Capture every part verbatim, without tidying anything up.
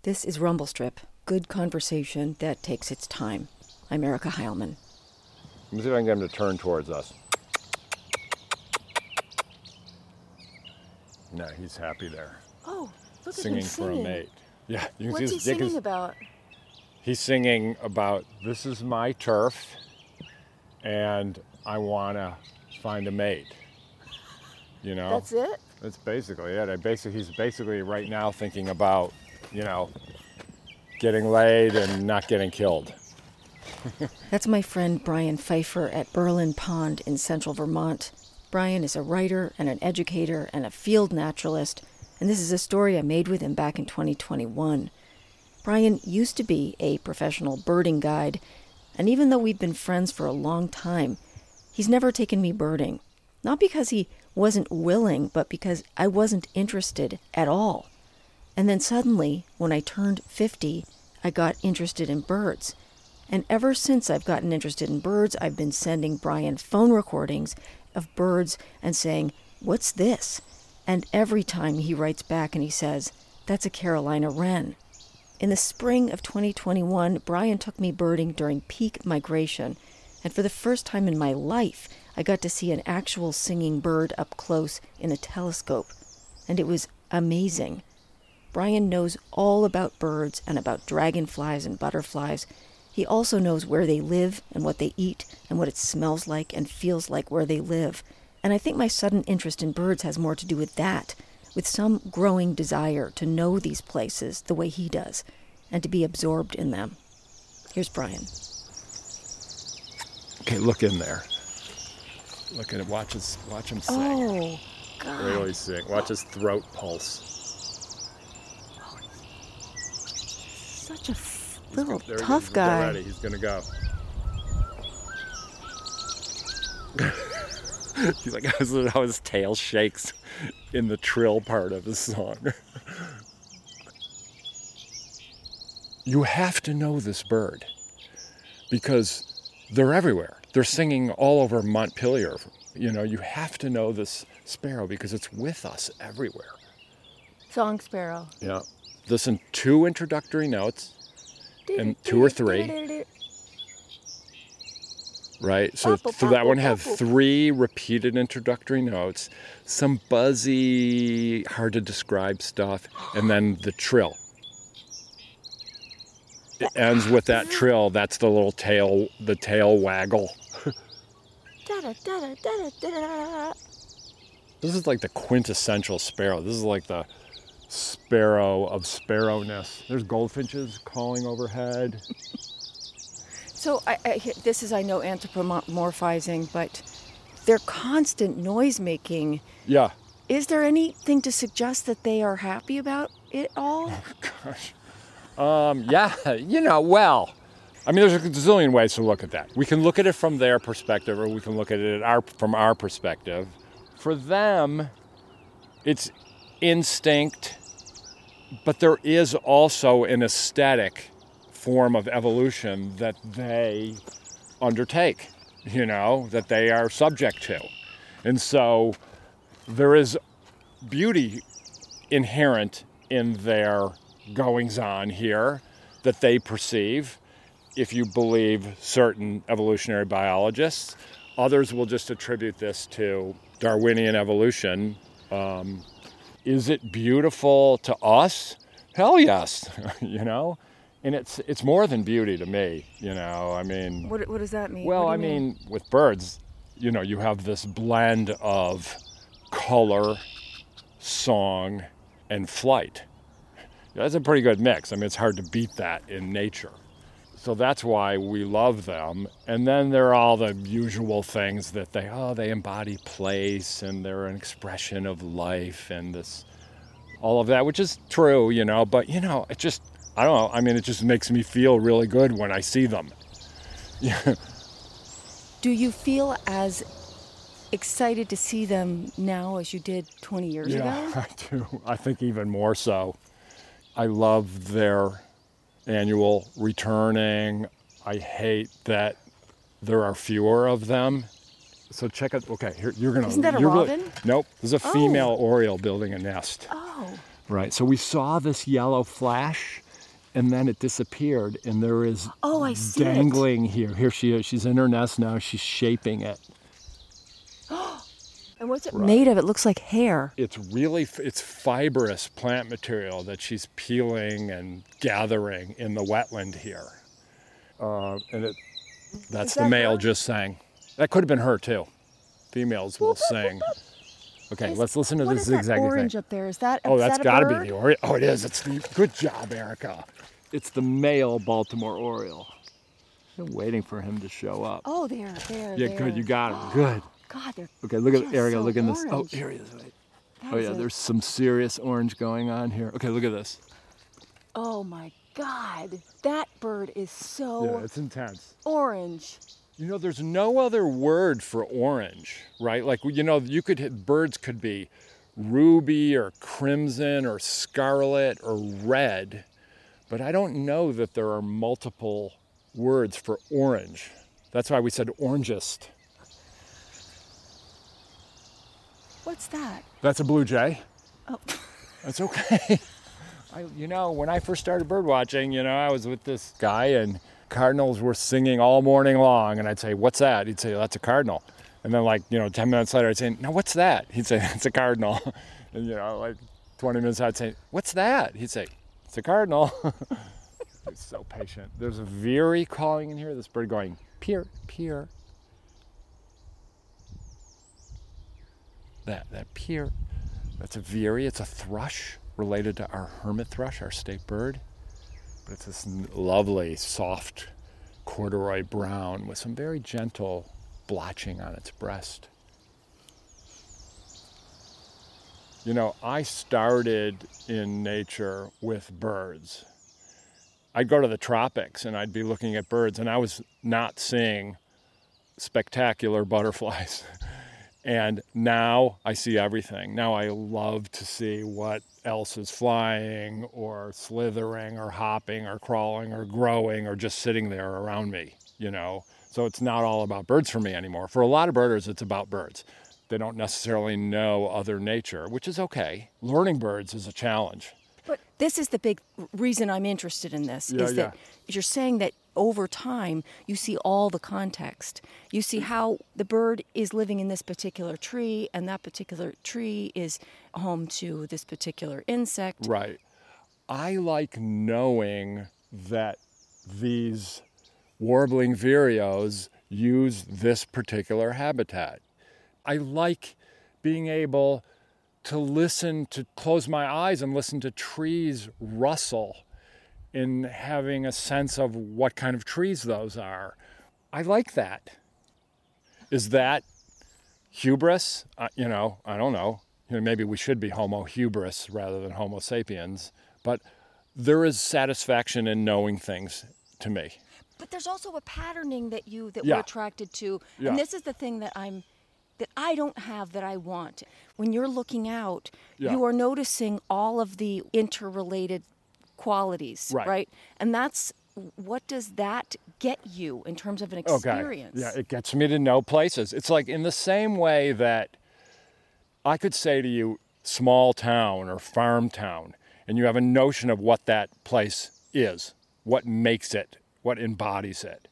This is Rumble Strip, good conversation that takes its time. I'm Erica Heilman. Let me see if I can get him to turn towards us. No, he's happy there. Oh, look singing at him singing. For a mate. Yeah, you can What's see he his dick singing is, about? He's singing about, this is my turf, and I want to find a mate. You know? That's it? That's basically it. I basically, he's basically right now thinking about, you know, getting laid and not getting killed. That's my friend Brian Pfeiffer at Berlin Pond in central Vermont. Brian is a writer and an educator and a field naturalist, and this is a story I made with him back in twenty twenty-one. Brian used to be a professional birding guide, and even though we've been friends for a long time, he's never taken me birding. Not because he wasn't willing, but because I wasn't interested at all. And then suddenly, when I turned fifty, I got interested in birds. And ever since I've gotten interested in birds, I've been sending Brian phone recordings of birds and saying, "What's this?" And every time he writes back and he says, "That's a Carolina wren." In the spring of twenty twenty-one, Brian took me birding during peak migration. And for the first time in my life, I got to see an actual singing bird up close in a telescope. And it was amazing. Brian knows all about birds and about dragonflies and butterflies. He also knows where they live and what they eat and what it smells like and feels like where they live. And I think my sudden interest in birds has more to do with that, with some growing desire to know these places the way he does and to be absorbed in them. Here's Brian. Okay, look in there. Look at him. Watch his, watch him sing. Oh, God. Really sing. Watch his throat pulse. Such a f- He's little go- there he tough is. guy. Get ready. He's gonna go. He's like, how his tail shakes in the trill part of his song. You have to know this bird because they're everywhere. They're singing all over Montpelier. You know, you have to know this sparrow because it's with us everywhere. Song sparrow. Yeah. Listen, two introductory notes and two or three. Right? So, so that one had three repeated introductory notes, some buzzy, hard to describe stuff, and then the trill. It ends with that trill. That's the little tail, the tail waggle. This is like the quintessential sparrow. This is like the sparrow of sparrowness. There's goldfinches calling overhead. So I, I, this is, I know, anthropomorphizing, but their constant noise making. Yeah. Is there anything to suggest that they are happy about it all? Oh, gosh. Um, yeah, you know, well, I mean, there's a gazillion ways to look at that. We can look at it from their perspective, or we can look at it our, from our perspective. For them, it's instinct, but there is also an aesthetic form of evolution that they undertake, you know, that they are subject to. And so there is beauty inherent in their goings on here that they perceive. If you believe certain evolutionary biologists, others will just attribute this to Darwinian evolution. Um, is it beautiful to us? Hell yes, you know? And it's it's more than beauty to me, you know, I mean... What what does that mean? Well, I mean, mean, with birds, you know, you have this blend of color, song, and flight. That's a pretty good mix. I mean, it's hard to beat that in nature. So that's why we love them. And then there are all the usual things that they, oh, they embody place and they're an expression of life and this, all of that, which is true, you know, but, you know, it just, I don't know, I mean, it just makes me feel really good when I see them. Yeah. Do you feel as excited to see them now as you did twenty years yeah, ago? I do. I think even more so. I love their annual returning. I hate that there are fewer of them. So check it. Okay, here you're gonna. Isn't that a you're robin? Really, nope. There's a female oh. oriole building a nest. Oh. Right. So we saw this yellow flash and then it disappeared, and there is oh, I see dangling it. here. Here she is. She's in her nest now. She's shaping it. And what's it right. made of? It looks like hair. It's really, it's fibrous plant material that she's peeling and gathering in the wetland here. Uh, and it, that's that the male her? just sang. That could have been her too. Females will sing. Okay, Is, let's listen to what this is that zigzaggy orange thing. up there? Is that Oh, is that's that got to bird? be the Oriole. Oh, it is. It's the, good job, Erica. It's the male Baltimore Oriole. I'm waiting for him to show up. Oh, there, there, Yeah, there. good. You got him. Good. God, they're Okay, look at just Erica. so Look at this. Oh, orange. here he is. Wait. That Oh is yeah, a- there's some serious orange going on here. Okay, look at this. Oh my God, that bird is so Yeah, it's intense. orange. You know, there's no other word for orange, right? Like, you know, you could hit, birds could be ruby or crimson or scarlet or red, but I don't know that there are multiple words for orange. That's why we said orangest. What's that? That's a blue jay. Oh. That's okay. I, you know, when I first started bird watching, you know, I was with this guy and cardinals were singing all morning long, and I'd say, "What's that?" He'd say, "That's a cardinal." And then, like, you know, ten minutes later, I'd say, "No, what's that?" He'd say, "That's a cardinal." And, you know, like twenty minutes, I'd say, "What's that?" He'd say, "It's a cardinal." He's so patient. There's a veery calling in here. This bird going, "Peer, peer." That, that peer. That's a veery. It's a thrush related to our hermit thrush, our state bird. But it's this lovely, soft corduroy brown with some very gentle blotching on its breast. You know, I started in nature with birds. I'd go to the tropics and I'd be looking at birds, and I was not seeing spectacular butterflies. And now I see everything. Now I love to see what else is flying or slithering or hopping or crawling or growing or just sitting there around me, you know. So it's not all about birds for me anymore. For a lot of birders, it's about birds. They don't necessarily know other nature, which is okay. Learning birds is a challenge. But this is the big reason I'm interested in this, Yeah, is that yeah. you're saying that over time you see all the context. You see how the bird is living in this particular tree, and that particular tree is home to this particular insect. Right. I like knowing that these warbling vireos use this particular habitat. I like being able to listen, to close my eyes and listen to trees rustle, in having a sense of what kind of trees those are. I like that. Is that hubris? Uh, you know, I don't know. You know, maybe we should be Homo hubris rather than Homo sapiens. But there is satisfaction in knowing things to me. But there's also a patterning that you that Yeah. we're attracted to, Yeah. and this is the thing that I'm that I don't have that I want. When you're looking out, Yeah. you are noticing all of the interrelated qualities, Right. right? And that's what does that get you in terms of an experience? Okay. Yeah, it gets me to know places. It's like in the same way that I could say to you, small town or farm town, and you have a notion of what that place is, what makes it, what embodies it.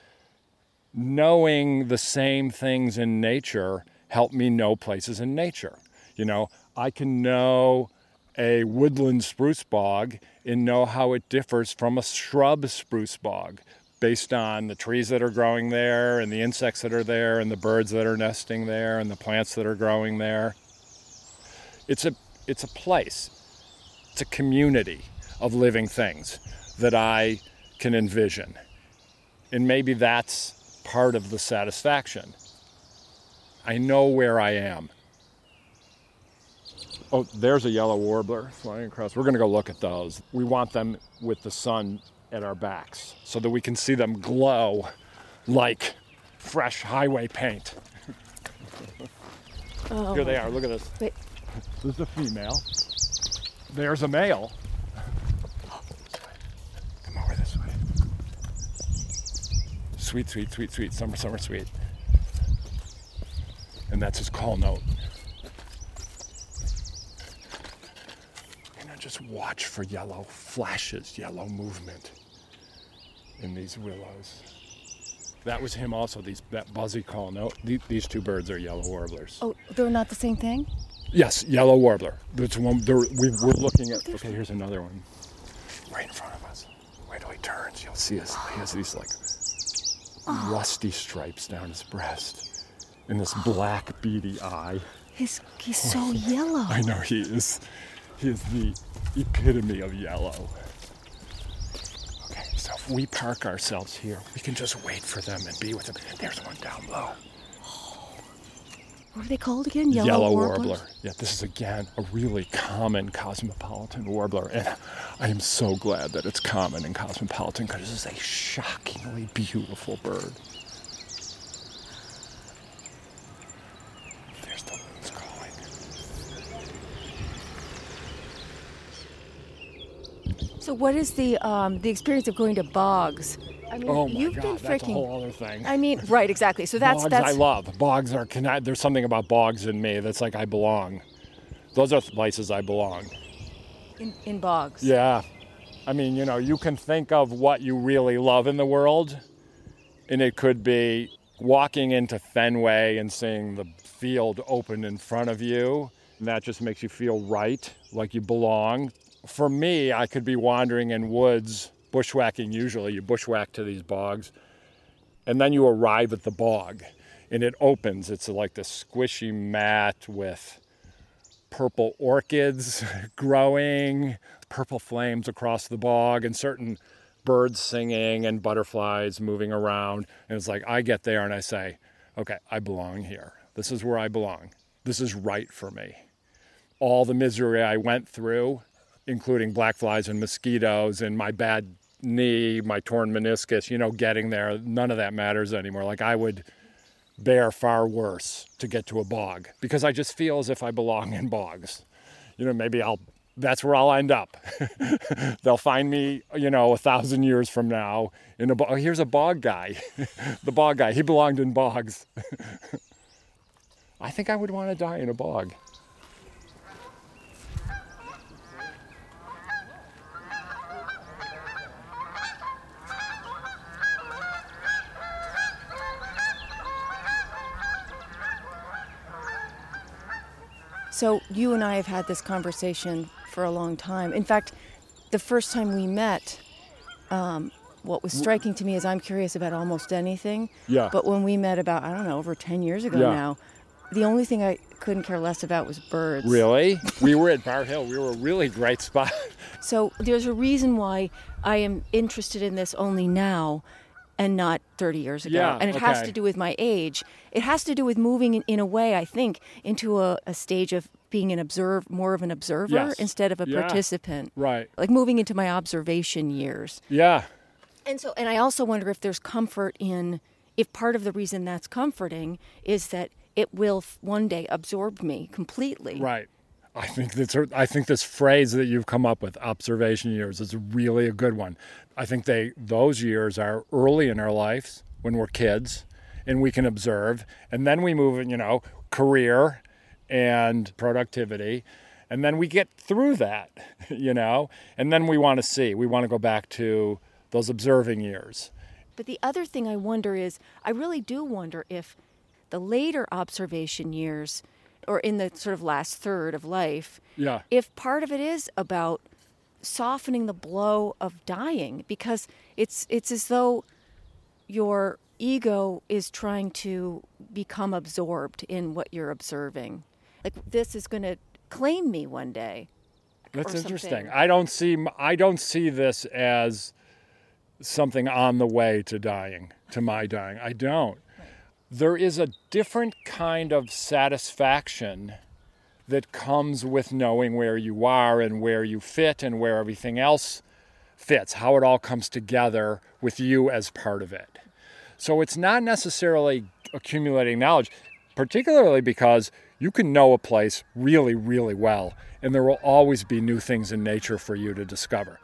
Knowing the same things in nature help me know places in nature. You know, I can know a woodland spruce bog and know how it differs from a shrub spruce bog based on the trees that are growing there and the insects that are there and the birds that are nesting there and the plants that are growing there. It's a, it's a place. It's a community of living things that I can envision. And maybe that's part of the satisfaction. I know where I am. Oh, there's a yellow warbler flying across. We're going to go look at those. We want them with the sun at our backs so that we can see them glow like fresh highway paint. Oh. Here they are. Look at this. Wait. This is a female. There's a male. Come over this way. Sweet, sweet, sweet, sweet. Summer, summer, sweet. And that's his call note. I'm gonna just just watch for yellow flashes, yellow movement in these willows. That was him also, these that buzzy call. No, th- these two birds are yellow warblers. Oh, they're not the same thing? Yes, yellow warbler. That's one. We, we're looking at. Okay, here's another one, right in front of us. Wait till he turns. You'll see us. He has these like oh. rusty stripes down his breast, and this black beady eye. He's he's so yellow. I know he is. He is the epitome of yellow. Okay, so if we park ourselves here, we can just wait for them and be with them. There's one down low. What are they called again? Yellow, Yellow warblers? warbler. Yeah, this is again a really common cosmopolitan warbler, and I am so glad that it's common and cosmopolitan because this is a shockingly beautiful bird. There's the loons calling. So, what is the um, the experience of going to bogs? I mean, oh my you've God, been that's freaking, a whole other thing. I mean, right, exactly. So that's bogs that's. I love. Bogs are. Can I, there's something about bogs in me that's like I belong. Those are places I belong. In, in bogs. Yeah, I mean, you know, you can think of what you really love in the world, and it could be walking into Fenway and seeing the field open in front of you, and that just makes you feel right, like you belong. For me, I could be wandering in woods. Bushwhacking, usually you bushwhack to these bogs, and then you arrive at the bog, and it opens. It's like this squishy mat with purple orchids growing, purple flames across the bog, and certain birds singing and butterflies moving around. And it's like I get there and I say, okay, I belong here. This is where I belong. This is right for me. All the misery I went through, including black flies and mosquitoes and my bad knee, my torn meniscus, you know, getting there, none of that matters anymore. Like I would bear far worse to get to a bog because I just feel as if I belong in bogs. You know, maybe I'll, that's where I'll end up. They'll find me, you know, a thousand years from now in a bog. Oh, here's a bog guy. The bog guy, he belonged in bogs. I think I would want to die in a bog. So you and I have had this conversation for a long time. In fact, the first time we met, um, what was striking to me is I'm curious about almost anything. Yeah. But when we met about, I don't know, over ten years ago yeah. now, the only thing I couldn't care less about was birds. Really? We were at Bar Hill. We were a really great spot. So there's a reason why I am interested in this only now and not thirty years ago. Yeah, and it okay. has to do with my age. It has to do with moving in, in a way, I think, into a, a stage of being an observe, more of an observer Yes. instead of a Yeah. participant. Right. Like moving into my observation years. Yeah. And so, and I also wonder if there's comfort in, if part of the reason that's comforting is that it will one day absorb me completely. Right. I think that's, I think this phrase that you've come up with, observation years, is really a good one. I think they those years are early in our lives when we're kids and we can observe. And then we move in, you know, career and productivity. And then we get through that, you know, and then we want to see. We want to go back to those observing years. But the other thing I wonder is, I really do wonder if the later observation years, or in the sort of last third of life, Yeah. if part of it is about softening the blow of dying, because it's it's as though your ego is trying to become absorbed in what you're observing. Like, this is going to claim me one day. That's or interesting. something. I don't see I don't see this as something on the way to dying, to my dying. I don't. Right. There is a different kind of satisfaction that comes with knowing where you are and where you fit and where everything else fits, how it all comes together with you as part of it. So it's not necessarily accumulating knowledge, particularly because you can know a place really, really well, and there will always be new things in nature for you to discover.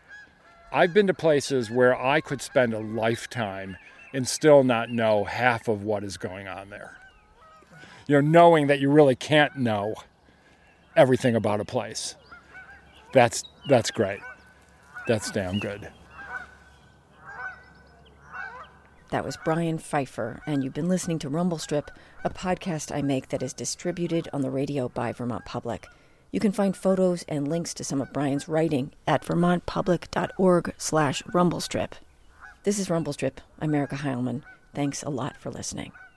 I've been to places where I could spend a lifetime and still not know half of what is going on there. You know, knowing that you really can't know everything about a place. That's that's great. That's damn good. That was Brian Pfeiffer, and you've been listening to Rumble Strip, a podcast I make that is distributed on the radio by Vermont Public. You can find photos and links to some of Brian's writing at vermontpublic.org slash rumblestrip. This is Rumble Strip. I'm Erica Heilman. Thanks a lot for listening.